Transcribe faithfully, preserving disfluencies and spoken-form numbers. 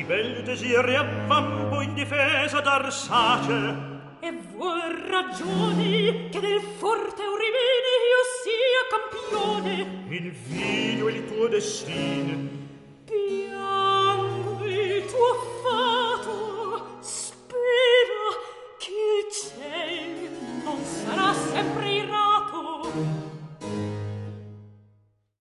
bel desir e avvampo in difesa d'Arsace. E vuol ragioni che del forte Eurymene io sia campione. Il vino è il tuo destino. Piano